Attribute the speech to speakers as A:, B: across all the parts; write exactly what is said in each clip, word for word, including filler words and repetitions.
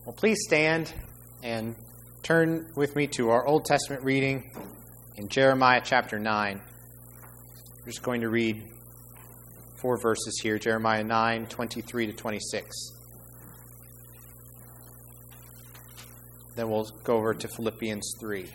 A: Well, please stand and turn with me to our Old Testament reading in Jeremiah chapter nine. We're just going to read four verses here, Jeremiah nine, twenty-three to twenty-six. Then we'll go over to Philippians three.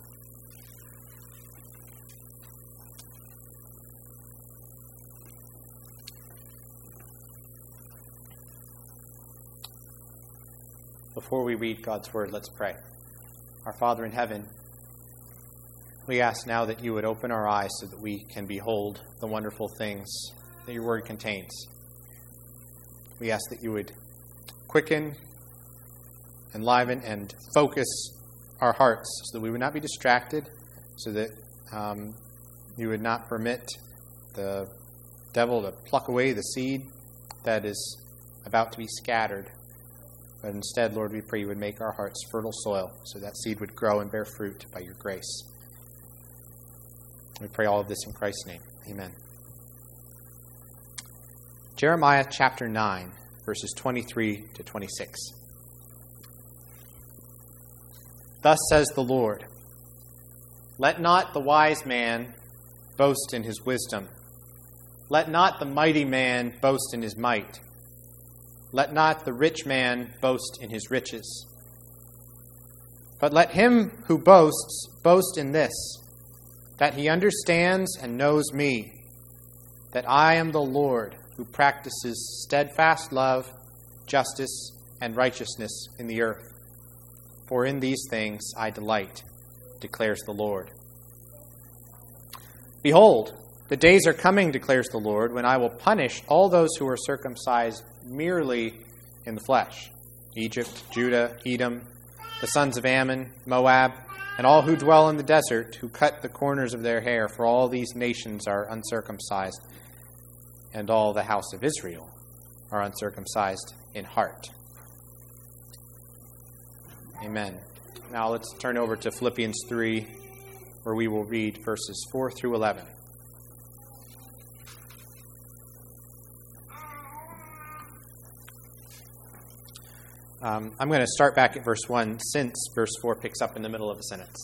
A: Before we read God's word, let's pray. Our Father in heaven, we ask now that you would open our eyes so that we can behold the wonderful things that your word contains. We ask that you would quicken, enliven, and focus our hearts so that we would not be distracted, so that um, you would not permit the devil to pluck away the seed that is about to be scattered. But instead, Lord, we pray you would make our hearts fertile soil so that seed would grow and bear fruit by your grace. We pray all of this in Christ's name. Amen. Jeremiah chapter nine, verses twenty-three to twenty-six. Thus says the Lord, let not the wise man boast in his wisdom. Let not the mighty man boast in his might. Let not the rich man boast in his riches. But let him who boasts boast in this, that he understands and knows me, that I am the Lord who practices steadfast love, justice, and righteousness in the earth. For in these things I delight, declares the Lord. Behold, the days are coming, declares the Lord, when I will punish all those who are circumcised merely in the flesh, Egypt, Judah, Edom, the sons of Ammon, Moab, and all who dwell in the desert, who cut the corners of their hair, for all these nations are uncircumcised, and all the house of Israel are uncircumcised in heart. Amen. Now let's turn over to Philippians three, where we will read verses four through eleven. Um, I'm going to start back at verse one, since verse four picks up in the middle of a sentence.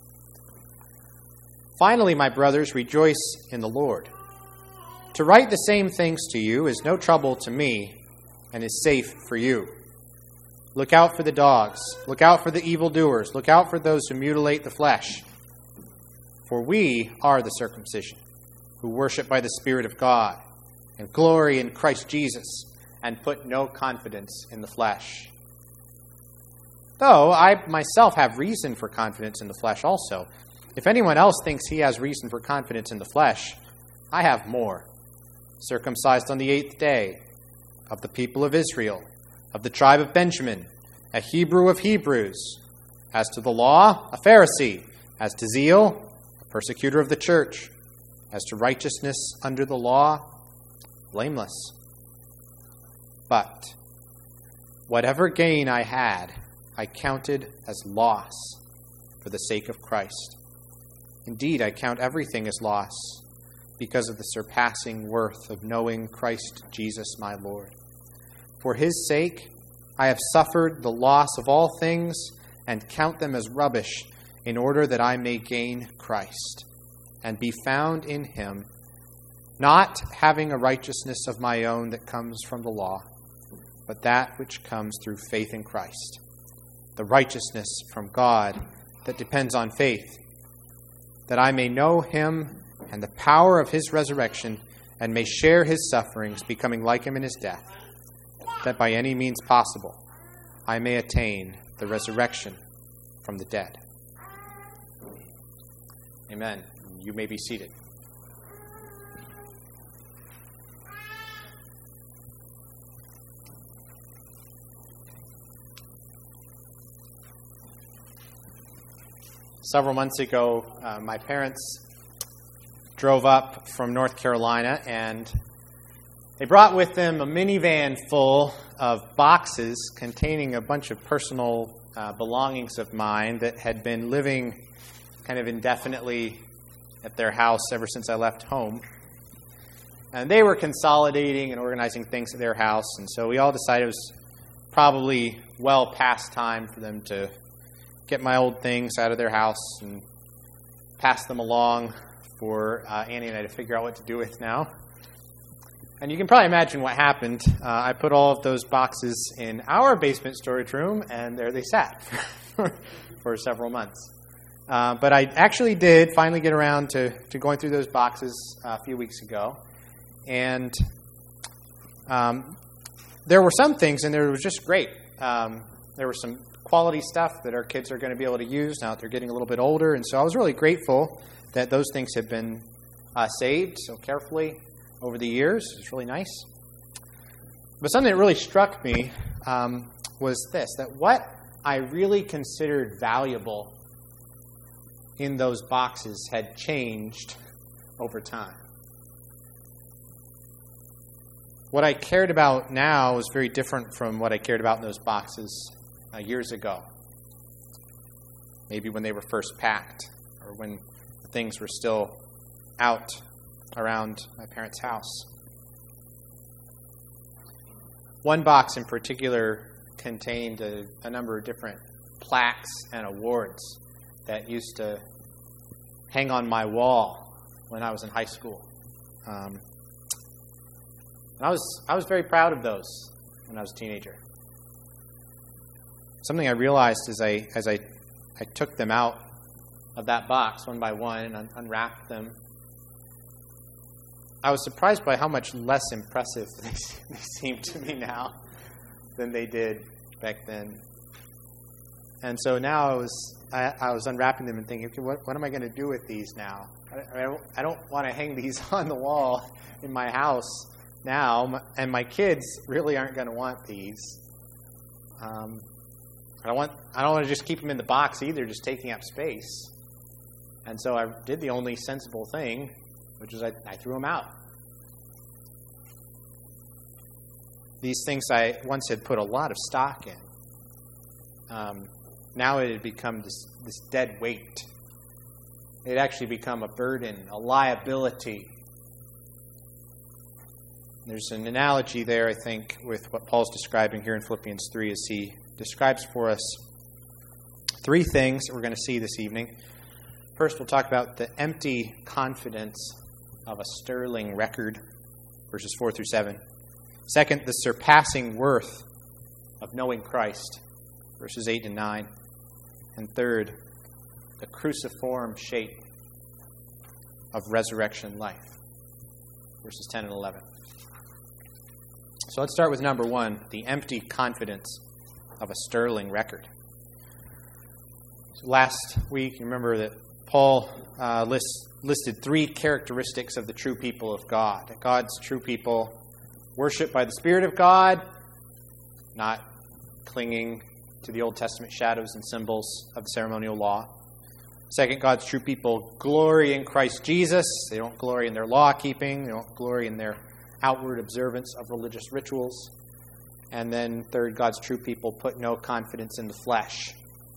A: Finally, my brothers, rejoice in the Lord. To write the same things to you is no trouble to me and is safe for you. Look out for the dogs. Look out for the evildoers. Look out for those who mutilate the flesh. For we are the circumcision, who worship by the Spirit of God, and glory in Christ Jesus, and put no confidence in the flesh. Though I myself have reason for confidence in the flesh also. If anyone else thinks he has reason for confidence in the flesh, I have more. Circumcised on the eighth day, of the people of Israel, of the tribe of Benjamin, a Hebrew of Hebrews. As to the law, a Pharisee. As to zeal, a persecutor of the church. As to righteousness under the law, blameless. But whatever gain I had, I counted as loss for the sake of Christ. Indeed, I count everything as loss because of the surpassing worth of knowing Christ Jesus my Lord. For his sake, I have suffered the loss of all things and count them as rubbish in order that I may gain Christ and be found in him, not having a righteousness of my own that comes from the law, but that which comes through faith in Christ, the righteousness from God that depends on faith, that I may know him and the power of his resurrection and may share his sufferings, becoming like him in his death, that by any means possible I may attain the resurrection from the dead. Amen. You may be seated. Several months ago, uh, my parents drove up from North Carolina, and they brought with them a minivan full of boxes containing a bunch of personal uh, belongings of mine that had been living kind of indefinitely at their house ever since I left home. And they were consolidating and organizing things at their house, and so we all decided it was probably well past time for them to get my old things out of their house and pass them along for uh, Annie and I to figure out what to do with now. And you can probably imagine what happened. Uh, I put all of those boxes in our basement storage room, and there they sat for, for several months. Uh, but I actually did finally get around to, to going through those boxes uh, a few weeks ago. And um, there were some things in there that was just great. Um, there was some quality stuff that our kids are going to be able to use now that they're getting a little bit older. And so I was really grateful that those things have been uh, saved so carefully over the years. It's really nice. But something that really struck me um, was this, that what I really considered valuable in those boxes had changed over time. What I cared about now is very different from what I cared about in those boxes uh, years ago. Maybe when they were first packed, or when things were still out around my parents' house. One box in particular contained a, a number of different plaques and awards that used to hang on my wall when I was in high school. Um, and I was I was very proud of those when I was a teenager. Something I realized as I as I, I took them out of that box one by one and un- unwrapped them, I was surprised by how much less impressive they, they seem to me now than they did back then. And so now I was I, I was unwrapping them and thinking, okay, what, what am I going to do with these now? I, I don't I don't want to hang these on the wall in my house now, and my kids really aren't going to want these. Um, I don't want I don't want to just keep them in the box either, just taking up space. And so I did the only sensible thing, which is I, I threw them out. These things I once had put a lot of stock in. Um, now it had become this, this dead weight. It had actually become a burden, a liability. There's an analogy there, I think, with what Paul's describing here in Philippians three as he describes for us three things that we're going to see this evening. First, we'll talk about the empty confidence of a sterling record, verses four through seven. Second, the surpassing worth of knowing Christ, verses eight and nine. And third, the cruciform shape of resurrection life, verses ten and eleven. So let's start with number one, the empty confidence of a sterling record. So last week, you remember that Paul uh, lists, listed three characteristics of the true people of God. That God's true people worship by the Spirit of God, not clinging to the Old Testament shadows and symbols of the ceremonial law. Second, God's true people glory in Christ Jesus. They don't glory in their law keeping. They don't glory in their outward observance of religious rituals. And then third, God's true people put no confidence in the flesh.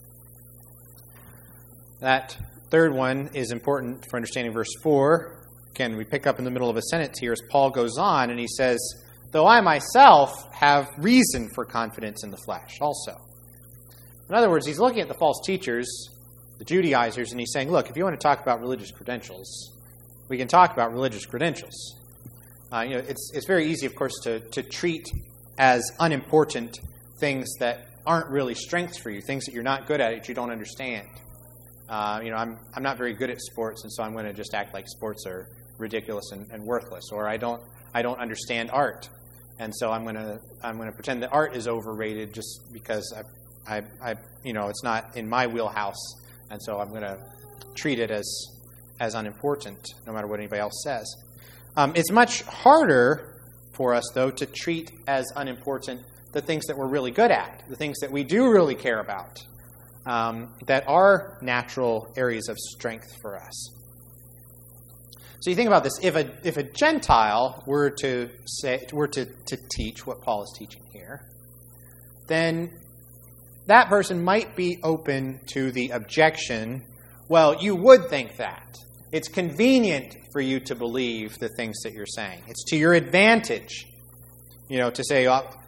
A: That third one is important for understanding verse four. Again, we pick up in the middle of a sentence here as Paul goes on, and he says, though I myself have reason for confidence in the flesh also. In other words, he's looking at the false teachers, the Judaizers, and he's saying, look, if you want to talk about religious credentials, we can talk about religious credentials. Uh, you know, it's it's very easy, of course, to, to treat as unimportant things that aren't really strengths for you, things that you're not good at, that you don't understand. Uh, you know, I'm I'm not very good at sports, and so I'm going to just act like sports are ridiculous and, and worthless. Or I don't I don't understand art, and so I'm going to I'm going to pretend that art is overrated just because I I, I you know it's not in my wheelhouse, and so I'm going to treat it as as unimportant, no matter what anybody else says. Um, it's much harder for us, though, to treat as unimportant the things that we're really good at, the things that we do really care about. Um, that are natural areas of strength for us. So you think about this: if a if a Gentile were to say were to, to teach what Paul is teaching here, then that person might be open to the objection. Well, you would think that it's convenient for you to believe the things that you're saying. It's to your advantage, you know, to say, oh,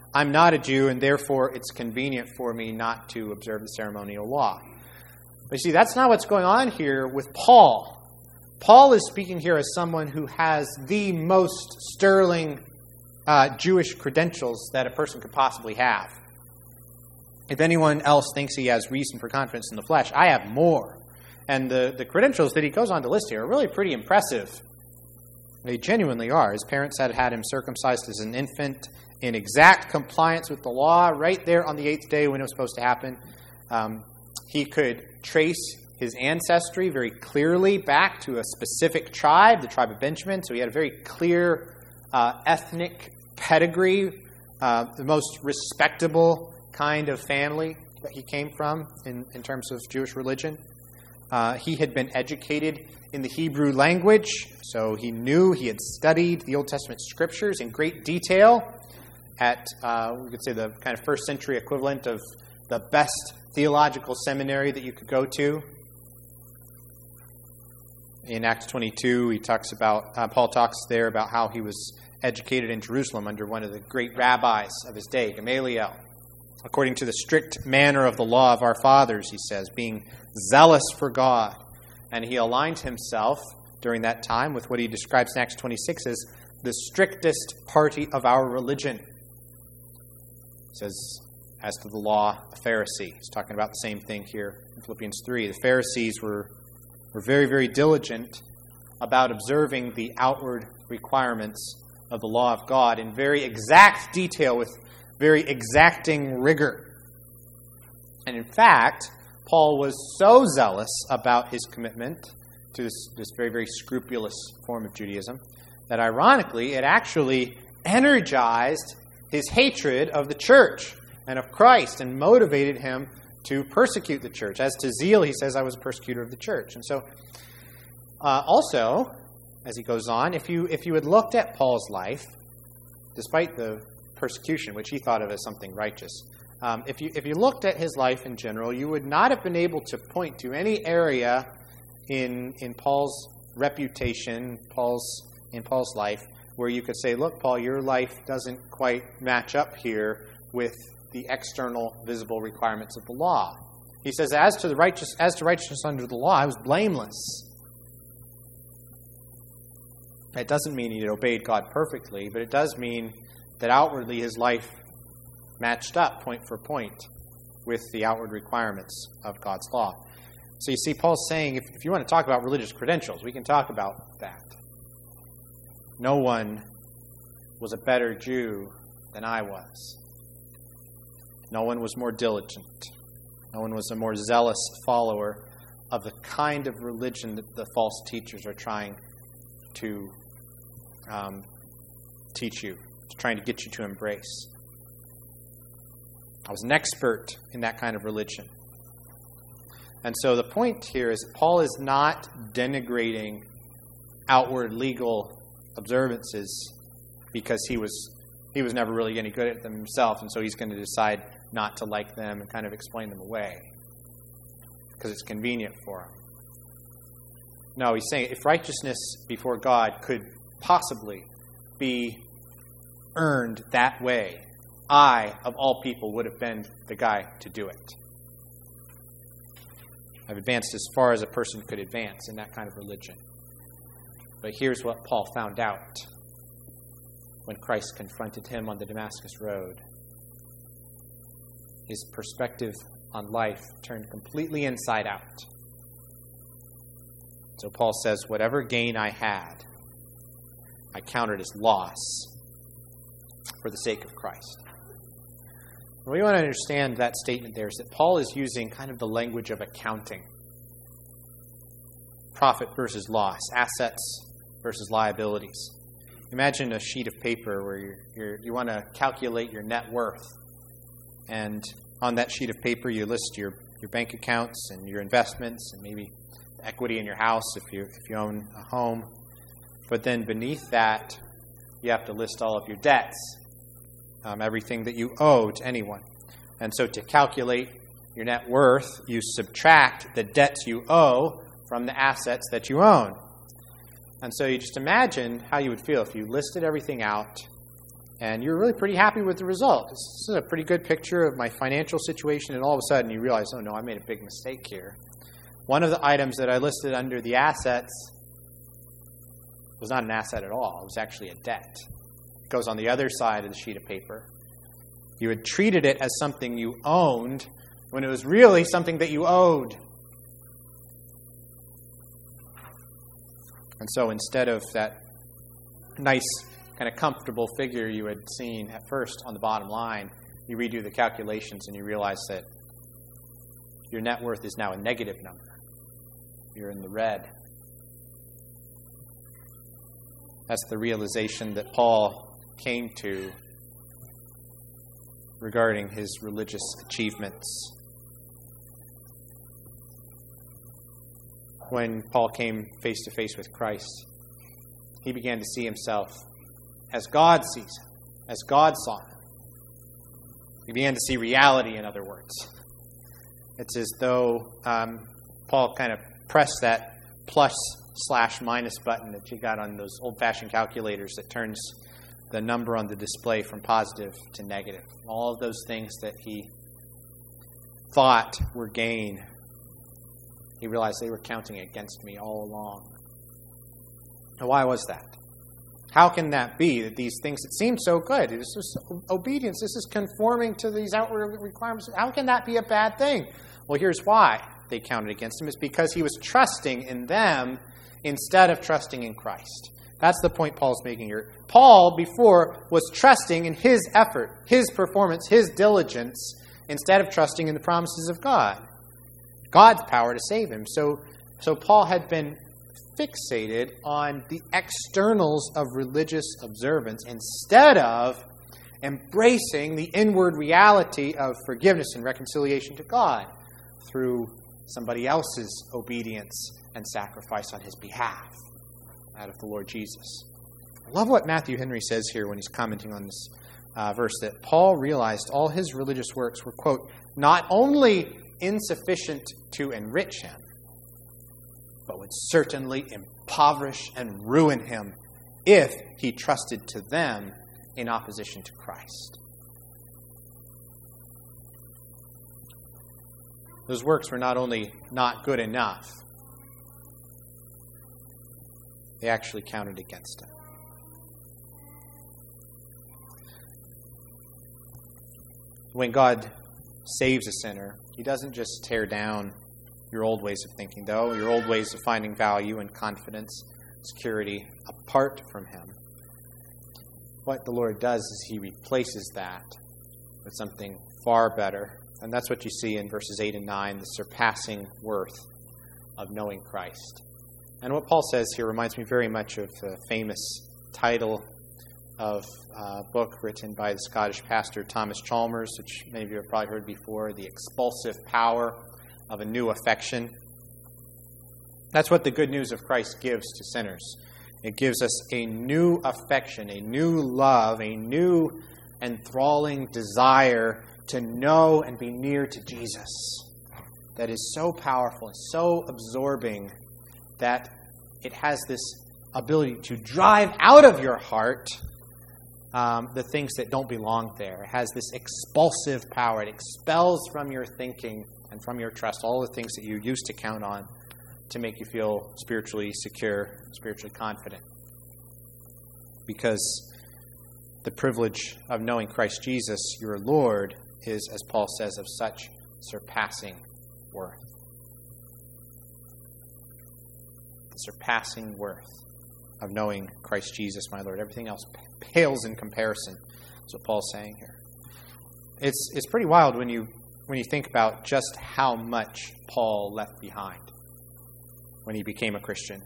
A: I'm not a Jew, and therefore it's convenient for me not to observe the ceremonial law. But you see, that's not what's going on here with Paul. Paul is speaking here as someone who has the most sterling uh, Jewish credentials that a person could possibly have. If anyone else thinks he has reason for confidence in the flesh, I have more. And the, the credentials that he goes on to list here are really pretty impressive. They genuinely are. His parents had had him circumcised as an infant in exact compliance with the law right there on the eighth day when it was supposed to happen. Um, he could trace his ancestry very clearly back to a specific tribe, the tribe of Benjamin. So he had a very clear uh, ethnic pedigree, uh, the most respectable kind of family that he came from in, in terms of Jewish religion. Uh, he had been educated in the Hebrew language, so he knew, he had studied the Old Testament scriptures in great detail at, uh, we could say, the kind of first century equivalent of the best theological seminary that you could go to. In Acts twenty-two, he talks about, uh, Paul talks there about how he was educated in Jerusalem under one of the great rabbis of his day, Gamaliel, according to the strict manner of the law of our fathers, he says, being zealous for God. And he aligned himself during that time with what he describes in Acts twenty-six as the strictest party of our religion. He says, as to the law, a Pharisee. He's talking about the same thing here in Philippians three. The Pharisees were, were very, very diligent about observing the outward requirements of the law of God in very exact detail with very exacting rigor. And in fact, Paul was so zealous about his commitment to this, this very, very scrupulous form of Judaism that ironically it actually energized his hatred of the church and of Christ and motivated him to persecute the church. As to zeal, he says, I was a persecutor of the church. And so uh, also, as he goes on, if you if you had looked at Paul's life, despite the persecution, which he thought of as something righteous, um, if you if you looked at his life in general, you would not have been able to point to any area in in Paul's reputation, Paul's in Paul's life, where you could say, look, Paul, your life doesn't quite match up here with the external visible requirements of the law. He says, as to the righteous, as to righteousness under the law, I was blameless. It doesn't mean he obeyed God perfectly, but it does mean that outwardly his life matched up point for point with the outward requirements of God's law. So you see, Paul's saying, if, if you want to talk about religious credentials, we can talk about that. No one was a better Jew than I was. No one was more diligent. No one was a more zealous follower of the kind of religion that the false teachers are trying to um, teach you, trying to get you to embrace. I was an expert in that kind of religion. And so the point here is that Paul is not denigrating outward legal observances because he was he was never really any good at them himself, and so he's going to decide not to like them and kind of explain them away because it's convenient for him. No, he's saying if righteousness before God could possibly be earned that way, I, of all people, would have been the guy to do it. I've advanced as far as a person could advance in that kind of religion. But here's what Paul found out when Christ confronted him on the Damascus Road. His perspective on life turned completely inside out. So Paul says, whatever gain I had, I counted as loss for the sake of Christ. And we want to understand that statement there is that Paul is using kind of the language of accounting. Profit versus loss, assets versus liabilities. Imagine a sheet of paper where you're, you're, you want to calculate your net worth. And on that sheet of paper, you list your, your bank accounts and your investments and maybe equity in your house if you if you own a home. But then beneath that, you have to list all of your debts, um, everything that you owe to anyone. And so to calculate your net worth, you subtract the debts you owe from the assets that you own. And so you just imagine how you would feel if you listed everything out And you're really pretty happy with the result. This is a pretty good picture of my financial situation, and all of a sudden you realize, oh no, I made a big mistake here. One of the items that I listed under the assets was not an asset at all. It was actually a debt. It goes on the other side of the sheet of paper. You had treated it as something you owned when it was really something that you owed. And so instead of that nice, kind of comfortable figure you had seen at first on the bottom line, you redo the calculations and you realize that your net worth is now a negative number. You're in the red. That's the realization that Paul came to regarding his religious achievements. When Paul came face to face with Christ, he began to see himself as God sees him, as God saw him. He began to see reality, in other words. It's as though um, Paul kind of pressed that plus slash minus button that you got on those old-fashioned calculators that turns the number on the display from positive to negative. All of those things that he thought were gain, he realized they were counting against me all along. Now, why was that? How can that be, that these things that seem so good, this is obedience, this is conforming to these outward requirements, how can that be a bad thing? Well, here's why they counted against him. It's because he was trusting in them instead of trusting in Christ. That's the point Paul's making here. Paul, before, was trusting in his effort, his performance, his diligence, instead of trusting in the promises of God, God's power to save him. So, so Paul had been fixated on the externals of religious observance instead of embracing the inward reality of forgiveness and reconciliation to God through somebody else's obedience and sacrifice on his behalf, that of the Lord Jesus. I love what Matthew Henry says here when he's commenting on this uh, verse, that Paul realized all his religious works were, quote, not only insufficient to enrich him, but would certainly impoverish and ruin him if he trusted to them in opposition to Christ. Those works were not only not good enough, they actually counted against him. When God saves a sinner, he doesn't just tear down your old ways of thinking, though, your old ways of finding value and confidence, security apart from him. What the Lord does is he replaces that with something far better. And that's what you see in verses eight and nine, the surpassing worth of knowing Christ. And what Paul says here reminds me very much of the famous title of a book written by the Scottish pastor Thomas Chalmers, which many of you have probably heard before, The Expulsive Power of a New Affection. That's what the good news of Christ gives to sinners. It gives us a new affection, a new love, a new enthralling desire to know and be near to Jesus that is so powerful and so absorbing that it has this ability to drive out of your heart um, the things that don't belong there. It has this expulsive power. It expels from your thinking and from your trust all the things that you used to count on to make you feel spiritually secure, spiritually confident. Because the privilege of knowing Christ Jesus, your Lord, is, as Paul says, of such surpassing worth. The surpassing worth of knowing Christ Jesus, my Lord. Everything else pales in comparison. That's what Paul's saying here. It's it's pretty wild when you when you think about just how much Paul left behind when he became a Christian.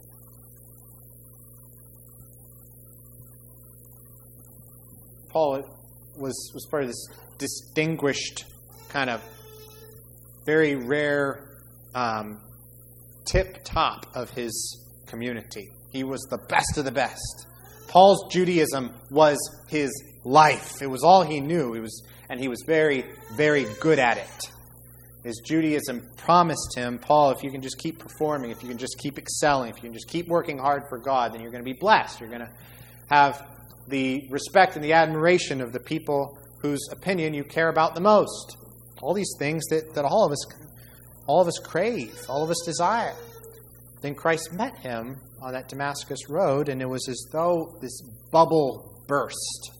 A: Paul was was part of this distinguished, kind of very rare um, tip-top of his community. He was the best of the best. Paul's Judaism was his life. It was all he knew. It was, and he was very, very good at it. His Judaism promised him, Paul, if you can just keep performing, if you can just keep excelling, if you can just keep working hard for God, then you're going to be blessed. You're going to have the respect and the admiration of the people whose opinion you care about the most. All these things that, that all of us all of us crave, all of us desire. Then Christ met him on that Damascus road, and it was as though this bubble burst.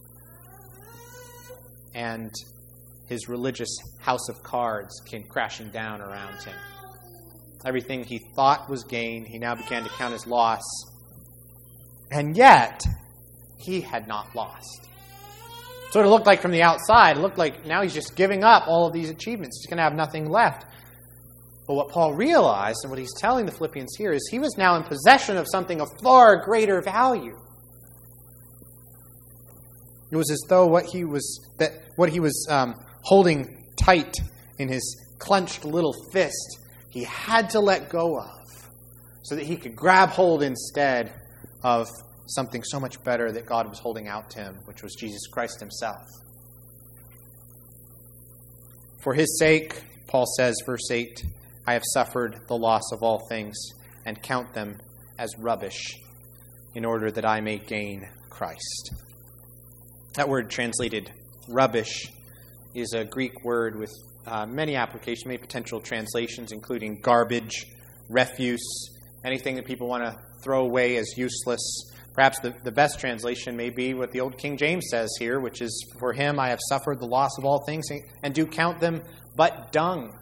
A: And his religious house of cards came crashing down around him. Everything he thought was gain, he now began to count as loss. And yet, he had not lost. So it looked like from the outside, it looked like now he's just giving up all of these achievements. He's going to have nothing left. But what Paul realized, and what he's telling the Philippians here, is he was now in possession of something of far greater value. It was as though what he was that what he was um, holding tight in his clenched little fist, he had to let go of, so that he could grab hold instead of something so much better that God was holding out to him, which was Jesus Christ himself. For his sake, Paul says, verse eight, I have suffered the loss of all things and count them as rubbish in order that I may gain Christ. That word translated rubbish is a Greek word with uh, many applications, many potential translations, including garbage, refuse, anything that people want to throw away as useless. Perhaps the, the best translation may be what the old King James says here, which is, for him I have suffered the loss of all things and do count them but dung.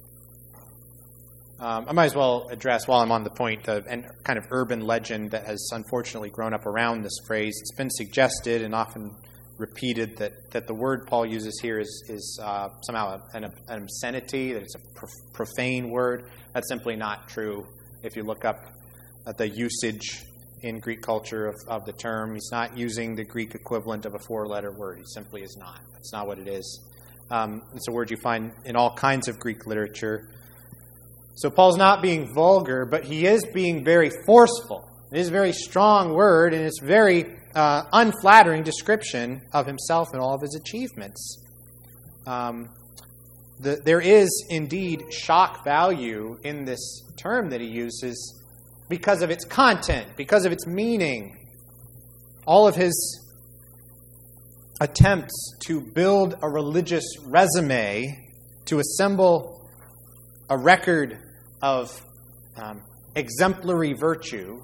A: Um, I might as well address, while I'm on the point, the and kind of urban legend that has unfortunately grown up around this phrase. It's been suggested and often repeated that, that the word Paul uses here is, is uh, somehow an, an obscenity, that it's a profane word. That's simply not true. If you look up at the usage in Greek culture of, of the term, he's not using the Greek equivalent of a four-letter word. He simply is not. That's not what it is. Um, it's a word you find in all kinds of Greek literature. So Paul's not being vulgar, but he is being very forceful. It is a very strong word, and it's very uh, unflattering description of himself and all of his achievements. Um, the, there is indeed shock value in this term that he uses because of its content, because of its meaning. All of his attempts to build a religious resume, to assemble a record of um, exemplary virtue,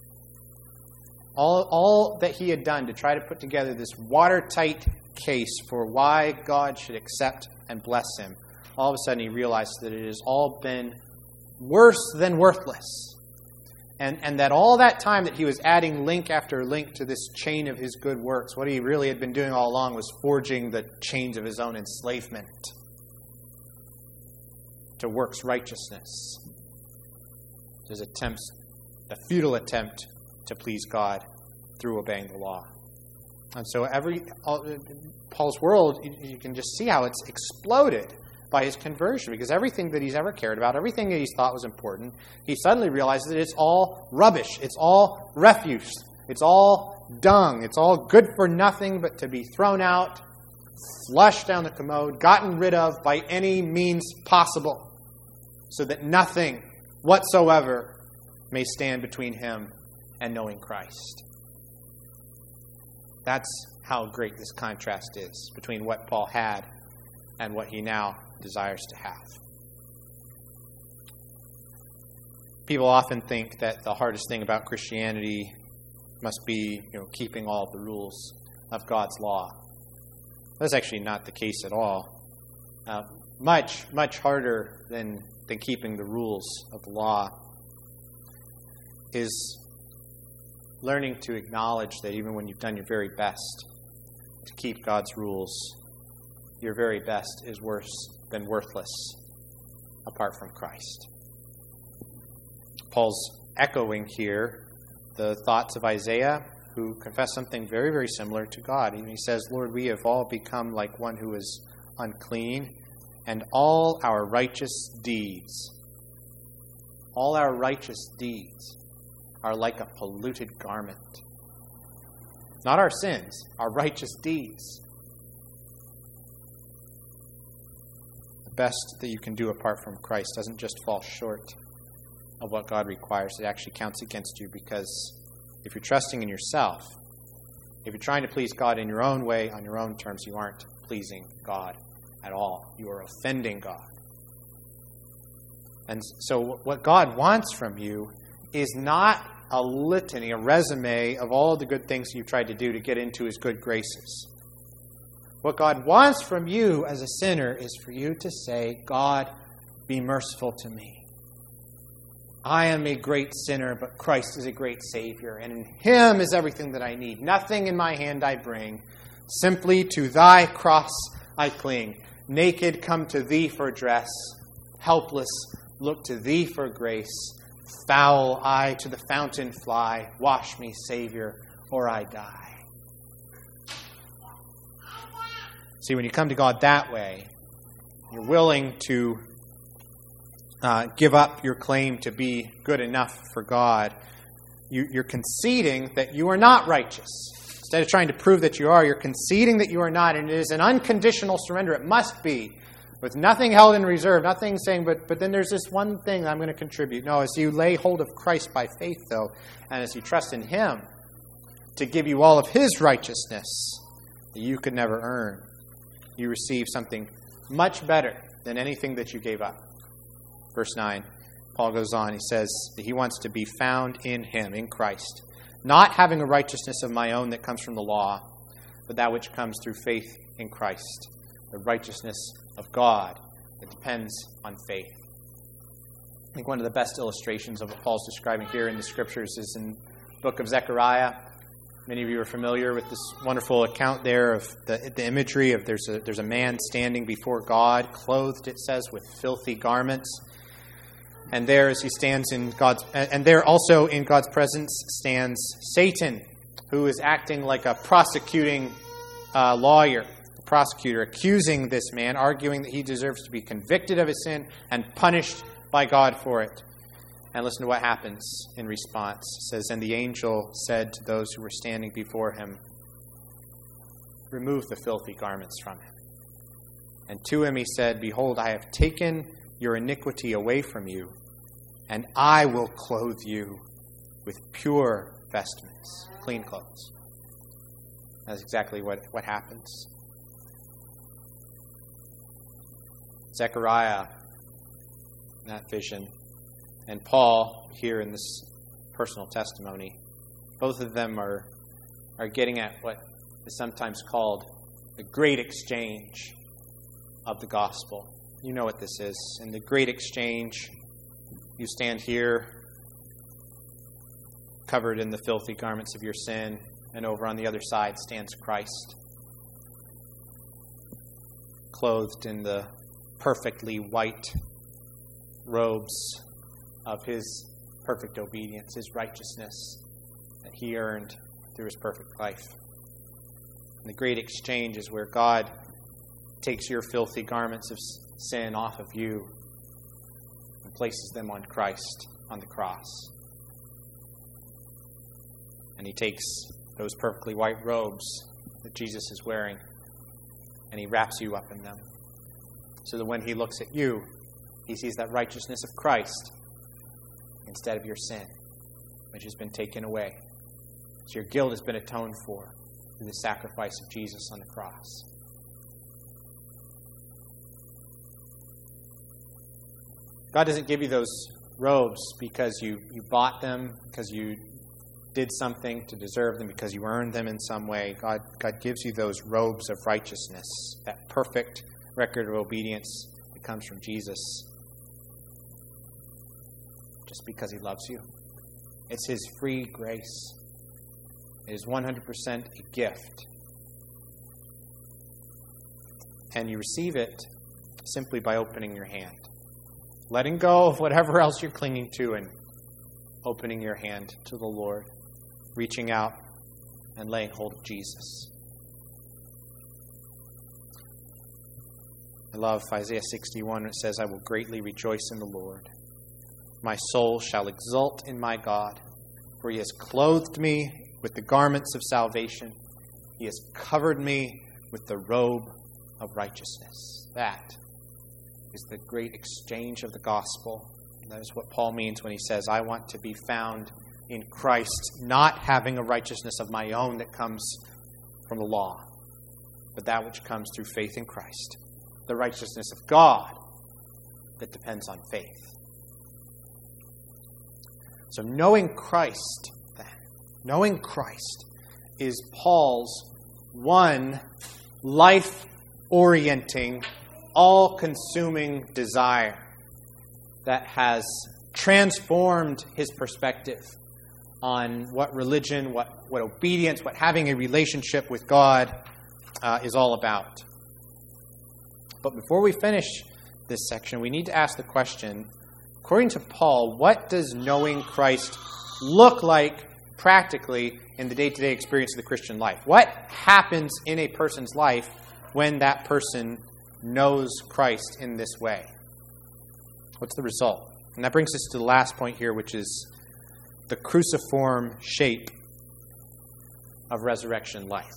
A: all, all that he had done to try to put together this watertight case for why God should accept and bless him, all of a sudden he realized that it has all been worse than worthless. And, and that all that time that he was adding link after link to this chain of his good works, what he really had been doing all along was forging the chains of his own enslavement to works righteousness. His attempts, a futile attempt to please God through obeying the law. And so every all, Paul's world, you can just see how it's exploded by his conversion, because everything that he's ever cared about, everything that he's thought was important, he suddenly realizes that it's all rubbish, it's all refuse, it's all dung, it's all good for nothing but to be thrown out, flushed down the commode, gotten rid of by any means possible, so that nothing whatsoever may stand between him and knowing Christ. That's how great this contrast is between what Paul had and what he now desires to have. People often think that the hardest thing about Christianity must be, you know, keeping all of the rules of God's law. That's actually not the case at all. Uh, much, much harder than, than keeping the rules of the law is learning to acknowledge that even when you've done your very best to keep God's rules, your very best is worse than worthless apart from Christ. Paul's echoing here the thoughts of Isaiah, who confessed something very, very similar to God. He says, Lord, we have all become like one who is unclean, and all our righteous deeds, all our righteous deeds are like a polluted garment. Not our sins, our righteous deeds. The best that you can do apart from Christ doesn't just fall short of what God requires. It actually counts against you, because if you're trusting in yourself, If you're trying to please God in your own way, on your own terms, you aren't pleasing God at all. You are offending God. And so what God wants from you is not a litany, a resume of all the good things you've tried to do to get into his good graces. What God wants from you as a sinner is for you to say, God, be merciful to me. I am a great sinner, but Christ is a great Savior, and in him is everything that I need. Nothing in my hand I bring. Simply to thy cross I cling. Naked come to thee for dress. Helpless look to thee for grace. Foul I to the fountain fly. Wash me, Savior, or I die. See, when you come to God that way, you're willing to uh, give up your claim to be good enough for God. You, you're conceding that you are not righteous. Instead of trying to prove that you are, you're conceding that you are not, and it is an unconditional surrender. It must be, with nothing held in reserve, nothing saying, but, but then there's this one thing I'm going to contribute. No, as you lay hold of Christ by faith, though, and as you trust in him to give you all of his righteousness that you could never earn, you receive something much better than anything that you gave up. Verse nine, Paul goes on. He says that he wants to be found in him, in Christ, not having a righteousness of my own that comes from the law, but that which comes through faith in Christ, the righteousness of God that depends on faith. I think one of the best illustrations of what Paul's describing here in the Scriptures is in the book of Zechariah. Many of you are familiar with this wonderful account there of the, the imagery of there's a, there's a man standing before God, clothed, it says, with filthy garments. And there as he stands in God's, and there also in God's presence stands Satan, who is acting like a prosecuting uh, lawyer, a prosecutor, accusing this man, arguing that he deserves to be convicted of his sin and punished by God for it. And listen to what happens in response. It says, and the angel said to those who were standing before him, remove the filthy garments from him. And to him he said, behold, I have taken your iniquity away from you, and I will clothe you with pure vestments, clean clothes. That's exactly what, what happens. Zechariah, in that vision, and Paul, here in this personal testimony, both of them are, are getting at what is sometimes called the great exchange of the gospel. You know what this is. In the great exchange, you stand here, covered in the filthy garments of your sin, and over on the other side stands Christ, clothed in the perfectly white robes of his perfect obedience, his righteousness that he earned through his perfect life. And the great exchange is where God takes your filthy garments of sin off of you and places them on Christ on the cross. And he takes those perfectly white robes that Jesus is wearing and he wraps you up in them, so that when he looks at you, he sees that righteousness of Christ instead of your sin, which has been taken away. So your guilt has been atoned for through the sacrifice of Jesus on the cross. God doesn't give you those robes because you, you bought them, because you did something to deserve them, because you earned them in some way. God, God gives you those robes of righteousness, that perfect record of obedience that comes from Jesus, just because he loves you. It's his free grace. It is one hundred percent a gift. And you receive it simply by opening your hand. Letting go of whatever else you're clinging to and opening your hand to the Lord. Reaching out and laying hold of Jesus. I love Isaiah sixty-one. It says, I will greatly rejoice in the Lord. My soul shall exult in my God, for he has clothed me with the garments of salvation. He has covered me with the robe of righteousness. That is the great exchange of the gospel. That is what Paul means when he says, I want to be found in Christ, not having a righteousness of my own that comes from the law, but that which comes through faith in Christ, the righteousness of God that depends on faith. So knowing Christ, then, knowing Christ is Paul's one life-orienting, all-consuming desire that has transformed his perspective on what religion, what, what obedience, what having a relationship with God uh, is all about. But before we finish this section, we need to ask the question, according to Paul, what does knowing Christ look like practically in the day-to-day experience of the Christian life? What happens in a person's life when that person knows Christ in this way? What's the result? And that brings us to the last point here, which is the cruciform shape of resurrection life.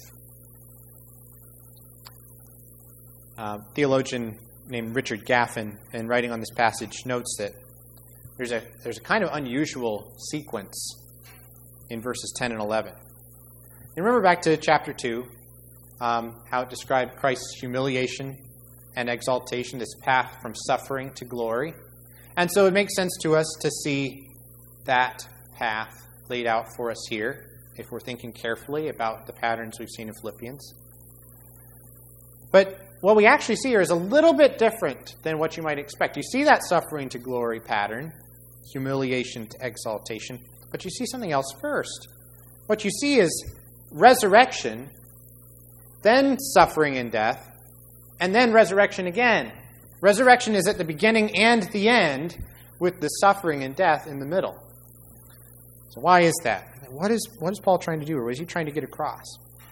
A: Uh, theologian named Richard Gaffin, in writing on this passage, notes that there's a there's a kind of unusual sequence in verses ten and eleven. You remember back to chapter two, um, how it described Christ's humiliation and exaltation, this path from suffering to glory. And so it makes sense to us to see that path laid out for us here, if we're thinking carefully about the patterns we've seen in Philippians. But what we actually see here is a little bit different than what you might expect. You see that suffering to glory pattern, humiliation to exaltation, but you see something else first. What you see is resurrection, then suffering and death, and then resurrection again. Resurrection is at the beginning and the end, with the suffering and death in the middle. So why is that? What is, what is Paul trying to do, or what is he trying to get across?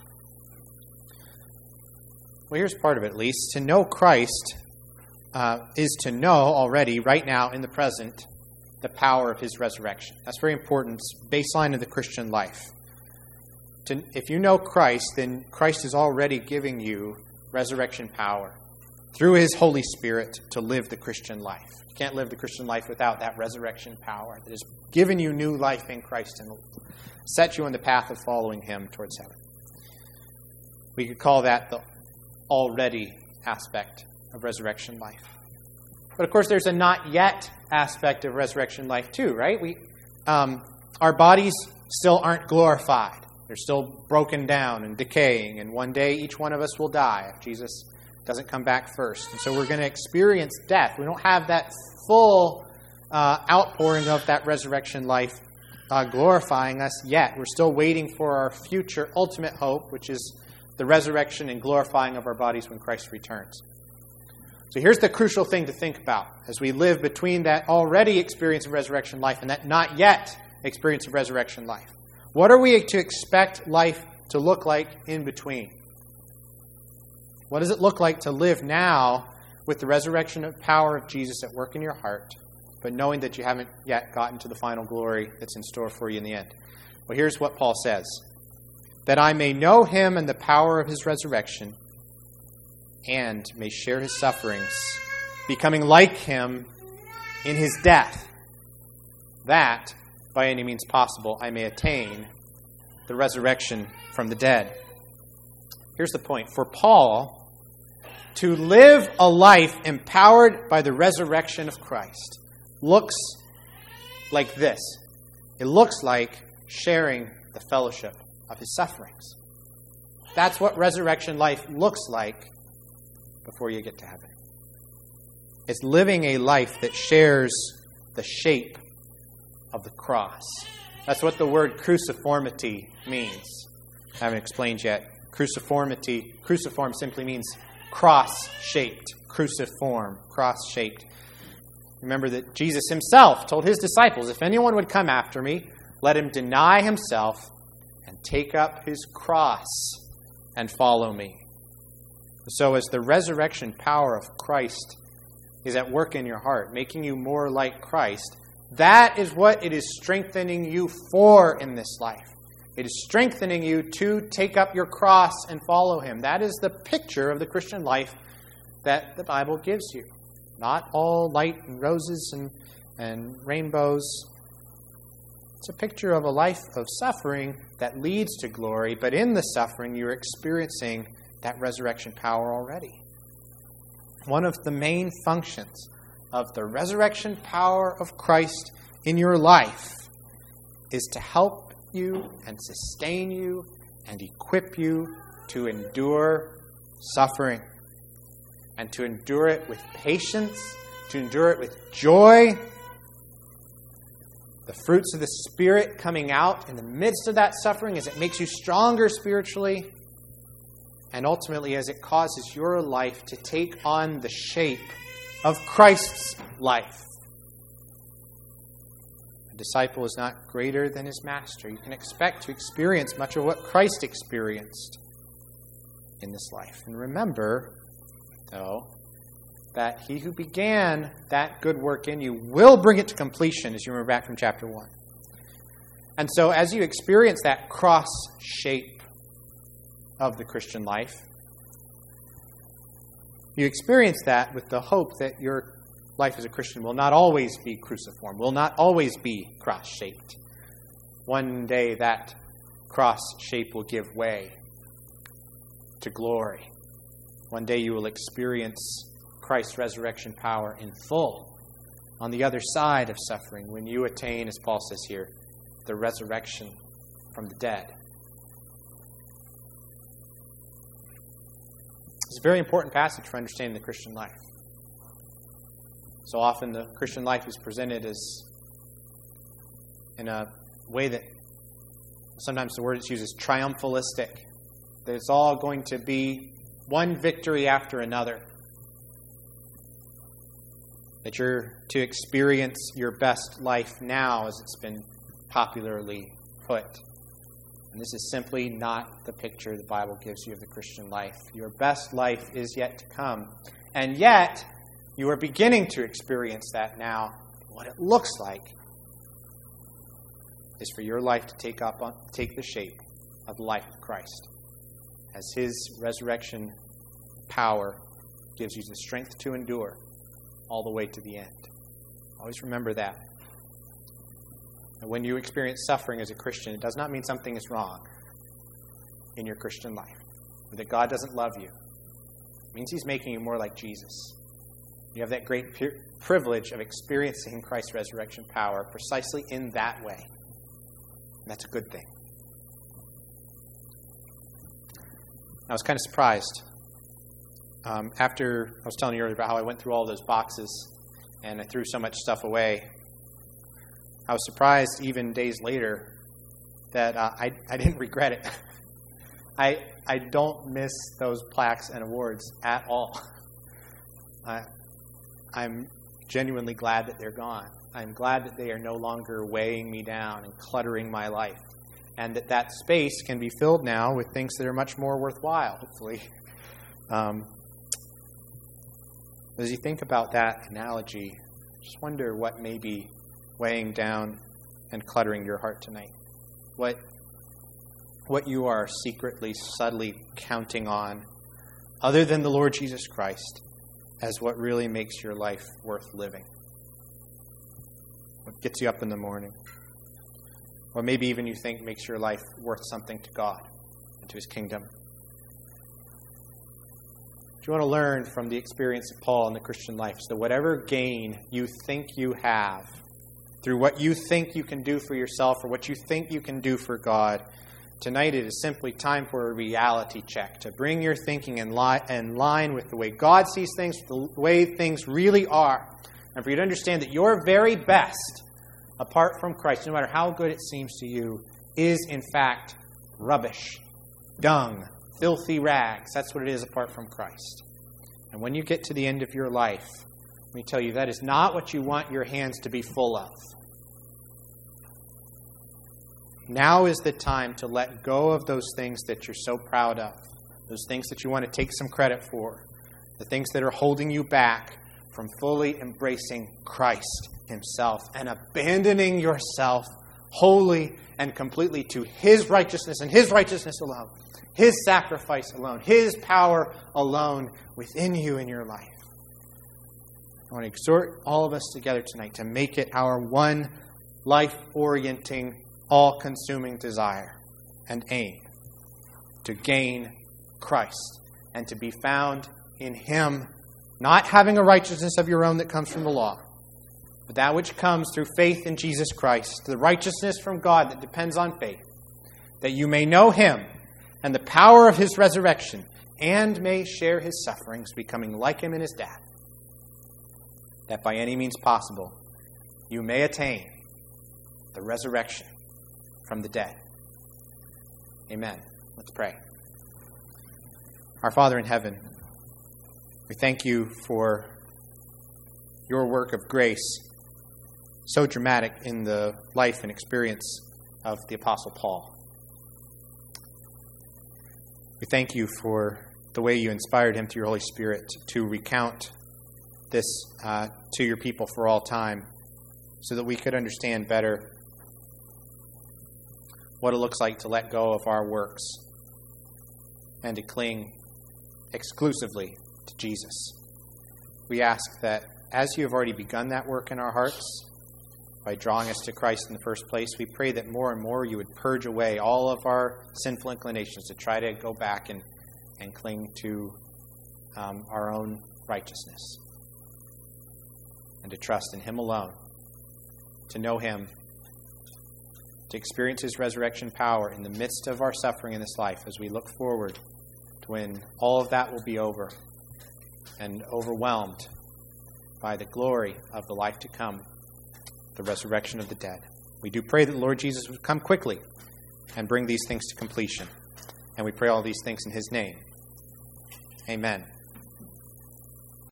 A: Well, here's part of it, at least. To know Christ uh, is to know already, right now, in the present, the power of his resurrection. That's very important. It's baseline of the Christian life. To, if you know Christ, then Christ is already giving you resurrection power through his Holy Spirit to live the Christian life. You can't live the Christian life without that resurrection power that has given you new life in Christ and set you on the path of following him towards heaven. We could call that the already aspect of resurrection life. But of course, there's a not yet aspect of resurrection life too, right? We, um, our bodies still aren't glorified. They're still broken down and decaying, and one day each one of us will die if Jesus doesn't come back first. And so we're going to experience death. We don't have that full uh, outpouring of that resurrection life uh, glorifying us yet. We're still waiting for our future ultimate hope, which is the resurrection and glorifying of our bodies when Christ returns. So here's the crucial thing to think about as we live between that already experience of resurrection life and that not yet experience of resurrection life. What are we to expect life to look like in between? What does it look like to live now with the resurrection of power of Jesus at work in your heart, but knowing that you haven't yet gotten to the final glory that's in store for you in the end? Well, here's what Paul says. That I may know him and the power of his resurrection, and may share his sufferings, becoming like him in his death, that, by any means possible, I may attain the resurrection from the dead. Here's the point. For Paul, to live a life empowered by the resurrection of Christ looks like this. It looks like sharing the fellowship of his sufferings. That's what resurrection life looks like before you get to heaven. It's living a life that shares the shape of the cross. That's what the word cruciformity means. I haven't explained yet. Cruciformity, cruciform simply means cross-shaped. Cruciform, cross-shaped. Remember that Jesus himself told his disciples, if anyone would come after me, let him deny himself and take up his cross and follow me. So as the resurrection power of Christ is at work in your heart, making you more like Christ, that is what it is strengthening you for in this life. It is strengthening you to take up your cross and follow him. That is the picture of the Christian life that the Bible gives you. Not all light and roses and, and rainbows. It's a picture of a life of suffering that leads to glory, but in the suffering you're experiencing that resurrection power already. One of the main functions of the resurrection power of Christ in your life is to help you and sustain you and equip you to endure suffering and to endure it with patience, to endure it with joy. The fruits of the Spirit coming out in the midst of that suffering as it makes you stronger spiritually, and ultimately as it causes your life to take on the shape of Christ's life. A disciple is not greater than his master. You can expect to experience much of what Christ experienced in this life. And remember, though, that he who began that good work in you will bring it to completion, as you remember back from chapter one. And so as you experience that cross shape of the Christian life, you experience that with the hope that your life as a Christian will not always be cruciform, will not always be cross-shaped. One day that cross shape will give way to glory. One day you will experience Christ's resurrection power in full on the other side of suffering when you attain, as Paul says here, the resurrection from the dead. It's a very important passage for understanding the Christian life. So often the Christian life is presented as in a way that sometimes the word it's used is triumphalistic. That it's all going to be one victory after another. That you're to experience your best life now, as it's been popularly put. And this is simply not the picture the Bible gives you of the Christian life. Your best life is yet to come. And yet, you are beginning to experience that now. What it looks like is for your life to take up, take the shape of the life of Christ. As his resurrection power gives you the strength to endure all the way to the end. Always remember that. And when you experience suffering as a Christian, it does not mean something is wrong in your Christian life, or that God doesn't love you. It means he's making you more like Jesus. You have that great privilege of experiencing Christ's resurrection power precisely in that way. And that's a good thing. I was kind of surprised. Um, after I was telling you earlier about how I went through all those boxes and I threw so much stuff away, I was surprised even days later that uh, I, I didn't regret it. I I don't miss those plaques and awards at all. I, I'm genuinely glad that they're gone. I'm glad that they are no longer weighing me down and cluttering my life, and that that space can be filled now with things that are much more worthwhile, hopefully. Um, as you think about that analogy, just wonder what may be weighing down and cluttering your heart tonight. What, what you are secretly, subtly counting on, other than the Lord Jesus Christ, as what really makes your life worth living. What gets you up in the morning. Or maybe even you think makes your life worth something to God and to his kingdom. What you want to learn from the experience of Paul in the Christian life is that whatever gain you think you have through what you think you can do for yourself or what you think you can do for God, tonight it is simply time for a reality check, to bring your thinking in, li- in line with the way God sees things, the way things really are, and for you to understand that your very best, apart from Christ, no matter how good it seems to you, is in fact rubbish, dung, filthy rags. That's what it is apart from Christ. And when you get to the end of your life, let me tell you, that is not what you want your hands to be full of. Now is the time to let go of those things that you're so proud of, those things that you want to take some credit for, the things that are holding you back from fully embracing Christ himself and abandoning yourself wholly and completely to his righteousness and his righteousness alone, his sacrifice alone, his power alone within you in your life. I want to exhort all of us together tonight to make it our one life-orienting, all-consuming desire and aim to gain Christ and to be found in Him, not having a righteousness of your own that comes from the law, but that which comes through faith in Jesus Christ, the righteousness from God that depends on faith, that you may know Him and the power of His resurrection, and may share His sufferings, becoming like Him in His death, that by any means possible you may attain the resurrection from the dead. Amen. Let's pray. Our Father in heaven, we thank you for your work of grace, so dramatic in the life and experience of the Apostle Paul. We thank you for the way you inspired him through your Holy Spirit to recount this uh, to your people for all time, so that we could understand better what it looks like to let go of our works and to cling exclusively to Jesus. We ask that as you have already begun that work in our hearts, by drawing us to Christ in the first place, we pray that more and more you would purge away all of our sinful inclinations to try to go back and, and cling to um, our own righteousness, and to trust in Him alone, to know Him, to experience His resurrection power in the midst of our suffering in this life, as we look forward to when all of that will be over and overwhelmed by the glory of the life to come, the resurrection of the dead. We do pray that the Lord Jesus would come quickly and bring these things to completion. And we pray all these things in His name. Amen.